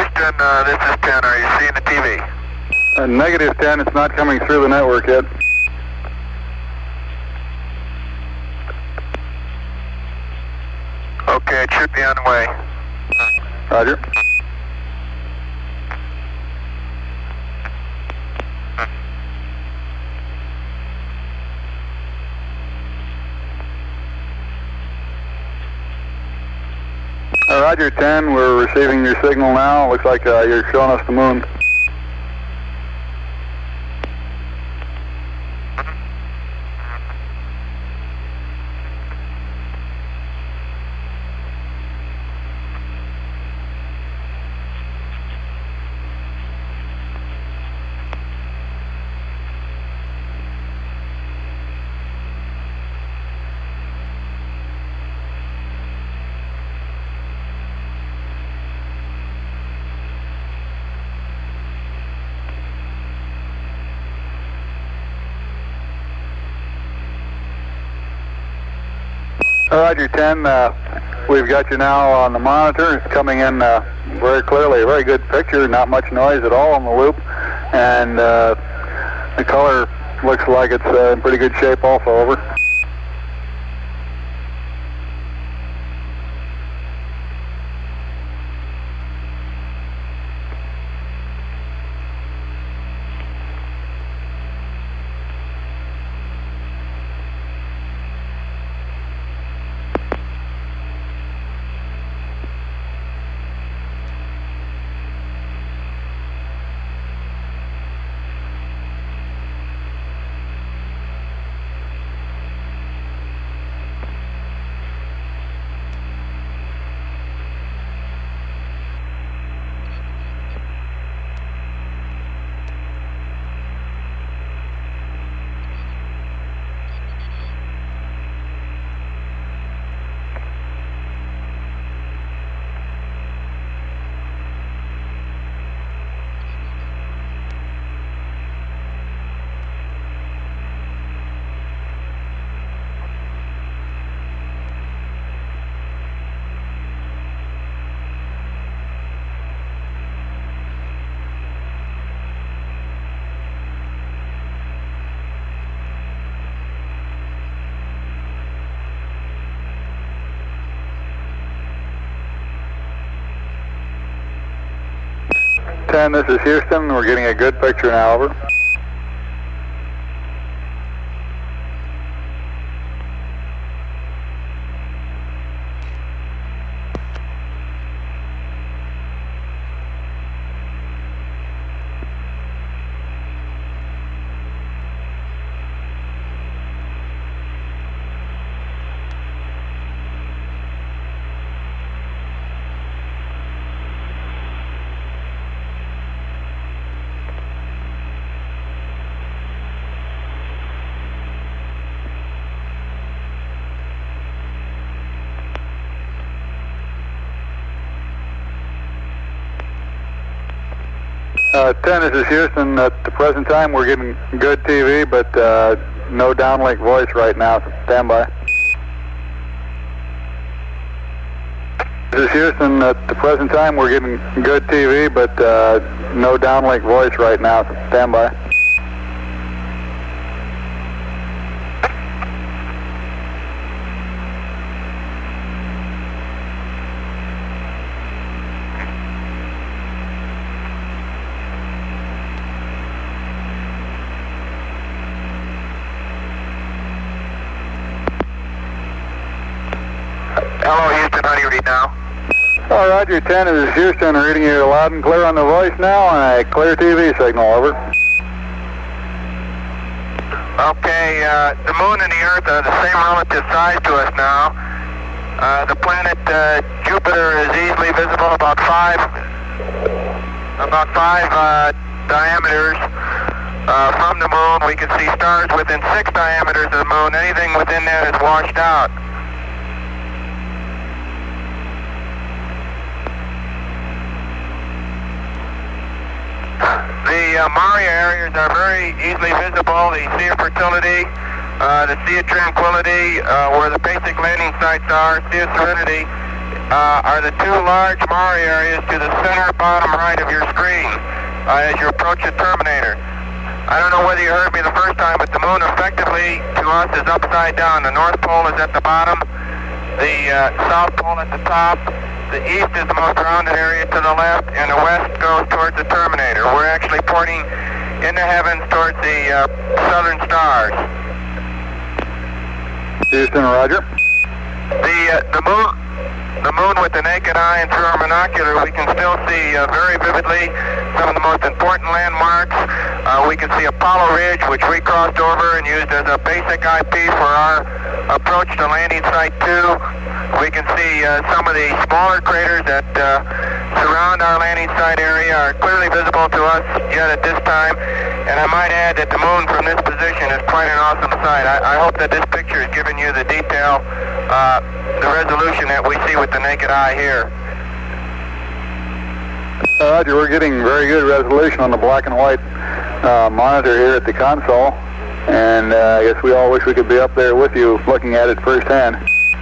Houston, this is 10. Are you seeing the TV? Negative 10, it's not coming through the network yet. Okay, it should be on the way. Roger. Roger 10, we're receiving your signal now. Looks like you're showing us the moon. Roger 10, we've got you now on the monitor. It's coming in very clearly, a very good picture, not much noise at all on the loop, and the color looks like it's in pretty good shape also. Over. This is Houston. We're getting a good picture now. Over. This is Houston. At the present time, we're getting good TV, but no downlink voice right now. So stand by. This is Houston. At the present time, we're getting good TV, but no downlink voice right now. So stand by. Hello, Houston. How do you read now? Oh, Roger 10, this is Houston. Reading you loud and clear on the voice now, and a clear TV signal. Over. Okay, the moon and the Earth are the same relative size to us now. The planet Jupiter is easily visible, about five diameters from the moon. We can see stars within 6 diameters of the moon. Anything within that is washed out. The Maria areas are very easily visible. The Sea of Fertility, the Sea of Tranquility, where the basic landing sites are, Sea of Serenity, are the two large Mare areas to the center bottom right of your screen as you approach the terminator. I don't know whether you heard me the first time, but the moon effectively to us is upside down. The North Pole is at the bottom, the South Pole at the top, the east is the most rounded area to the left, and the west goes towards the terminator. We're actually pointing in the heavens towards the southern stars. Houston, roger. The moon with the naked eye and through our binocular, we can still see very vividly some of the most important landmarks. We can see Apollo Ridge, which we crossed over and used as a basic IP for our approach to landing site 2. We can see some of the smaller craters that surround our landing site area are clearly visible to us yet at this time. And I might add that the moon from this position is quite an awesome sight. I hope that this picture is giving you the detail, the resolution that we see with the naked eye here. Roger, we're getting very good resolution on the black and white monitor here at the console. And I guess we all wish we could be up there with you looking at it firsthand.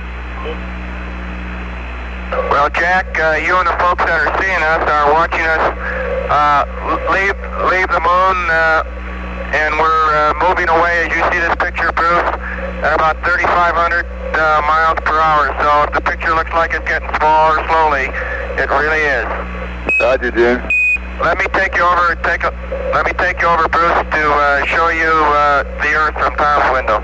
Well, Jack, you and the folks that are seeing us are watching us leave the moon, and we're moving away, as you see this picture, Bruce, at about 3,500 miles per hour. So if the picture looks like it's getting smaller slowly, it really is. Roger, June. Let me take you over, Bruce, to show you the Earth from Tom's window.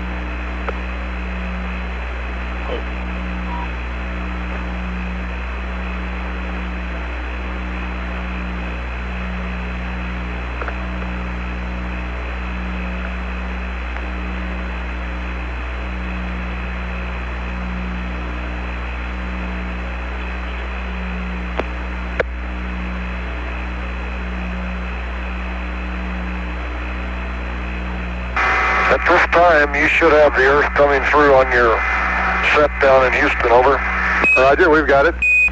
At this time, you should have the Earth coming through on your set down in Houston, over. Roger, we've got it.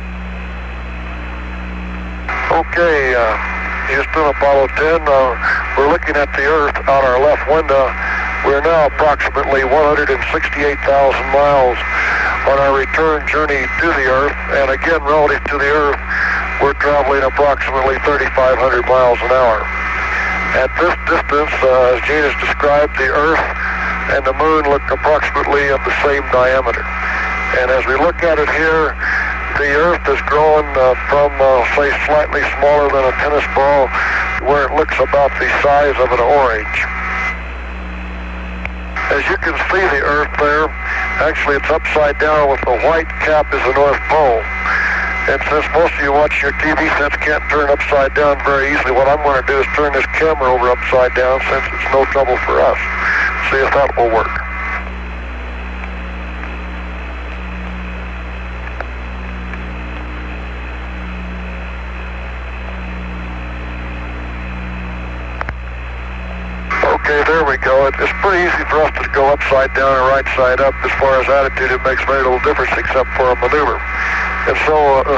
Okay, Houston, Apollo 10, we're looking at the Earth out our left window. We're now approximately 168,000 miles on our return journey to the Earth, and again, relative to the Earth, we're traveling approximately 3,500 miles an hour. At this distance, as Gene has described, the Earth and the Moon look approximately of the same diameter. And as we look at it here, the Earth has grown from, say, slightly smaller than a tennis ball to where it looks about the size of an orange. As you can see the Earth there, actually it's upside down with the white cap is the North Pole. And since most of you watch your TV sets can't turn upside down very easily, what I'm going to do is turn this camera over upside down since it's no trouble for us. See if that will work. Okay, there we go. It's pretty easy for us to go upside down and right side up. As far as attitude, it makes very little difference except for a maneuver. And so,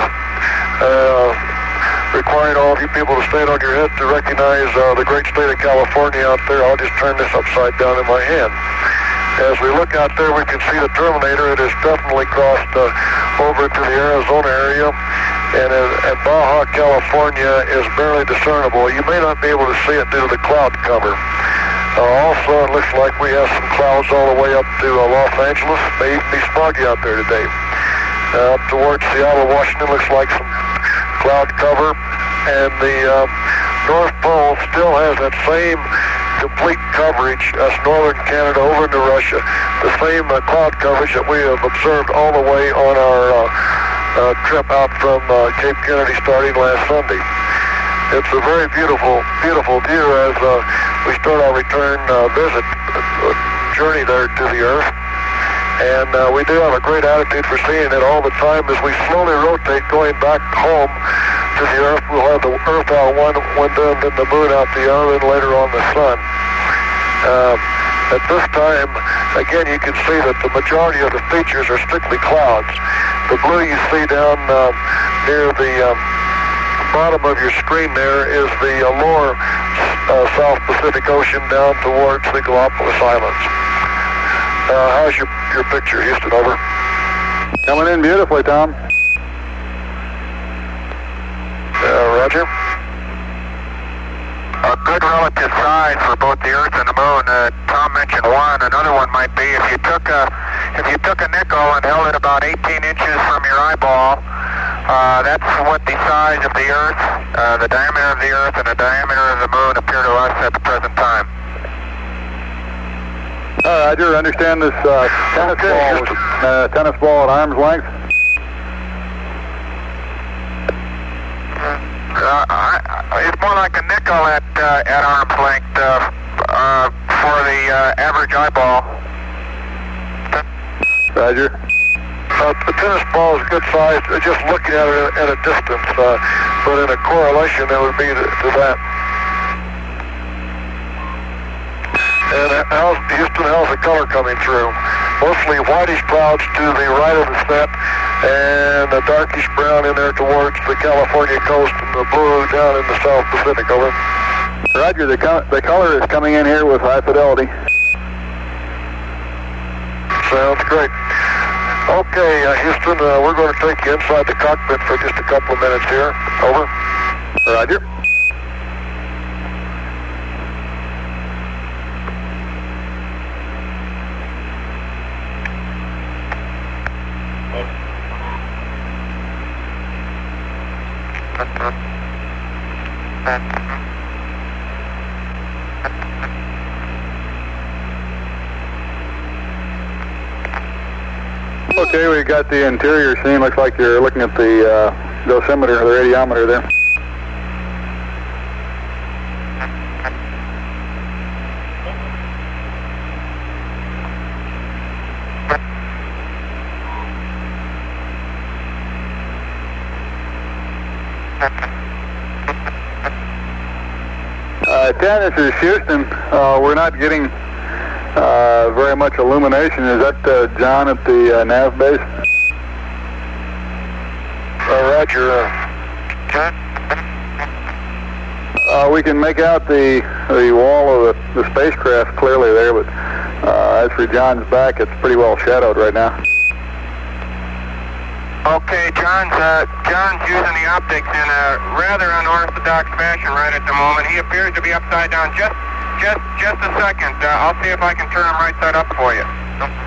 requiring all of you people to stand on your head to recognize the great state of California out there, I'll just turn this upside down in my hand. As we look out there, we can see the Terminator. It has definitely crossed over to the Arizona area, and Baja California is barely discernible. You may not be able to see it due to the cloud cover. Also, it looks like we have some clouds all the way up to Los Angeles. May even be smoggy out there today. Up towards Seattle, Washington, looks like some cloud cover, and the North Pole still has that same complete coverage as northern Canada over into Russia, the same cloud coverage that we have observed all the way on our trip out from Cape Kennedy starting last Sunday. It's a very beautiful, beautiful view as we start our return journey there to the Earth. And we do have a great attitude for seeing it all the time. As we slowly rotate going back home to the Earth, we'll have the Earth out one window and then the Moon out the other, and later on the Sun. At this time, again, you can see that the majority of the features are strictly clouds. The blue you see down near the bottom of your screen there is the lower South Pacific Ocean down towards the Galapagos Islands. How's your picture, Houston, over? Coming in beautifully, Tom. good relative size for both the Earth and the Moon. Tom mentioned one. Another one might be if you took a nickel and held it about 18 inches from your eyeball. That's what the size of the Earth, the diameter of the Earth, and the diameter of the Moon appear to us at the present time. Roger. Understand this tennis ball at arm's length. It's more like a nickel at arm's length for the average eyeball. Roger. The tennis ball is good size, just looking at it at a distance, but in a correlation it would be to that. And Houston, how's the color coming through? Mostly whitish clouds to the right of the set, and a darkish brown in there towards the California coast, and the blue down in the South Pacific. Over. Roger. The color is coming in here with high fidelity. Sounds great. Okay, Houston, we're going to take you inside the cockpit for just a couple of minutes here. Over. Roger. Okay, we got the interior scene. Looks like you're looking at the dosimeter, the radiometer there. Dan, this is Houston. We're not getting very much illumination. Is that John at the nav base? Roger. We can make out the wall of the spacecraft clearly there, but as for John's back, it's pretty well shadowed right now. Okay, John's using the optics in a rather unorthodox fashion right at the moment. He appears to be upside down. Just a second. I'll see if I can turn him right side up for you.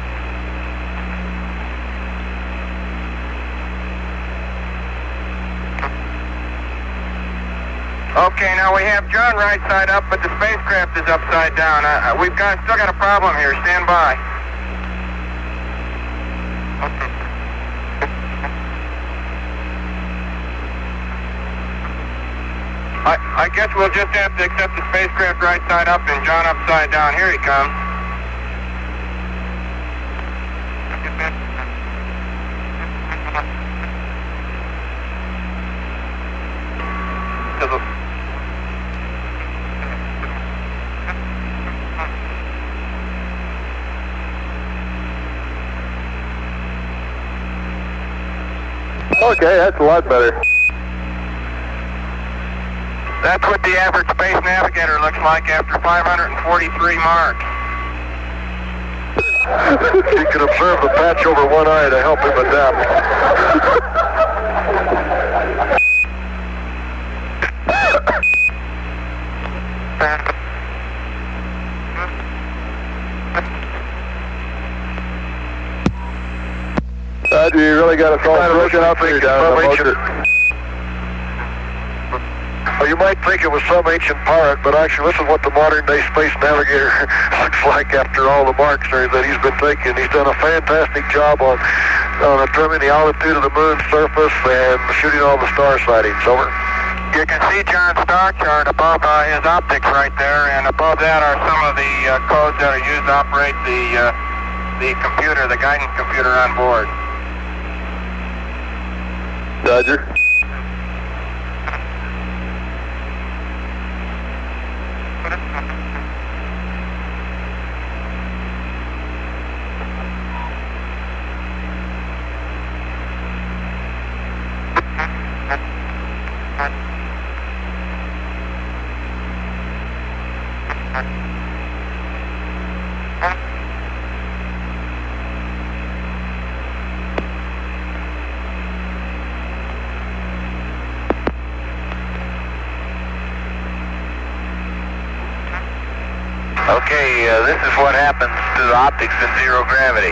Okay, now we have John right side up, but the spacecraft is upside down. We've still got a problem here. Stand by. I guess we'll just have to accept the spacecraft right side up and John upside down. Here he comes. Okay, that's a lot better. That's what the average Space Navigator looks like after 543 marks. You can observe the patch over one eye to help him adapt. You really got us all looking up here down the motor. Well, you might think it was some ancient pirate, but actually this is what the modern-day Space Navigator looks like after all the marks there that he's been taking. He's done a fantastic job on determining the altitude of the moon's surface and shooting all the star sightings. Over. You can see John's star chart above his optics right there, and above that are some of the codes that are used to operate the computer, the guidance computer on board. Roger. Okay, this is what happens to the optics in zero gravity.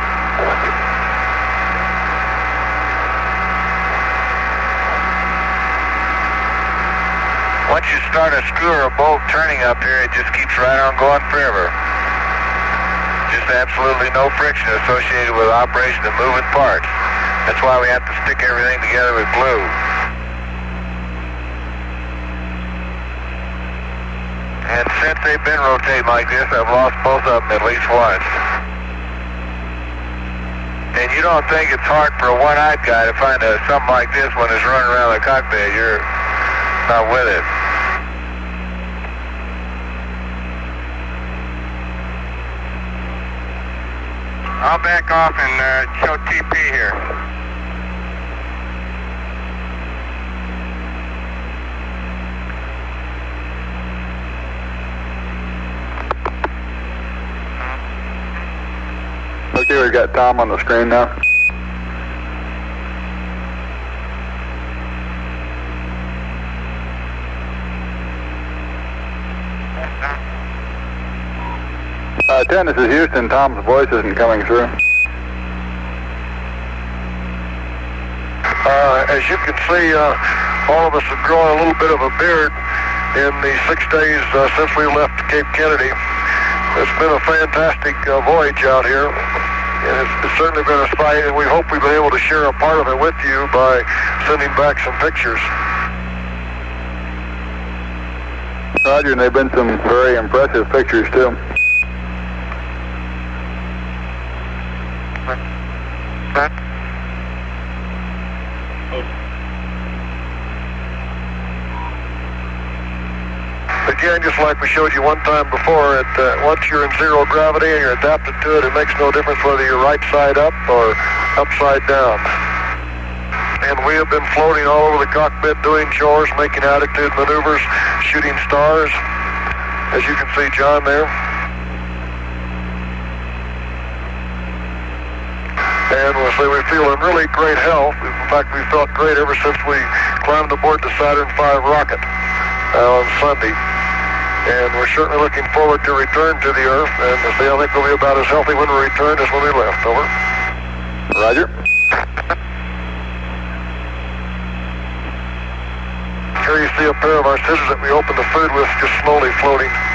Once you start a screw or a bolt turning up here, it just keeps right on going forever. Just absolutely no friction associated with operation of moving parts. That's why we have to stick everything together with glue. And since they've been rotating like this, I've lost both of them at least once. And you don't think it's hard for a one-eyed guy to find something like this when it's running around the cockpit. You're not with it. I'll back off and show TP here. Okay, we've got Tom on the screen now. Ten, this is Houston. Tom's voice isn't coming through. As you can see, all of us have grown a little bit of a beard in the 6 days since we left Cape Kennedy. It's been a fantastic voyage out here, and it's certainly been a sight, and we hope we've been able to share a part of it with you by sending back some pictures. Roger, and they've been some very impressive pictures too. Again, just like we showed you one time before, once you're in zero gravity and you're adapted to it, it makes no difference whether you're right side up or upside down. And we have been floating all over the cockpit doing chores, making attitude maneuvers, shooting stars, as you can see John there. And we'll say we feel in really great health. In fact, we felt great ever since we climbed aboard the Saturn V rocket on Sunday. And we're certainly looking forward to return to the Earth, and I think we'll be about as healthy when we return as when we left. Over. Roger. Here you see a pair of our scissors that we opened the food with, just slowly floating.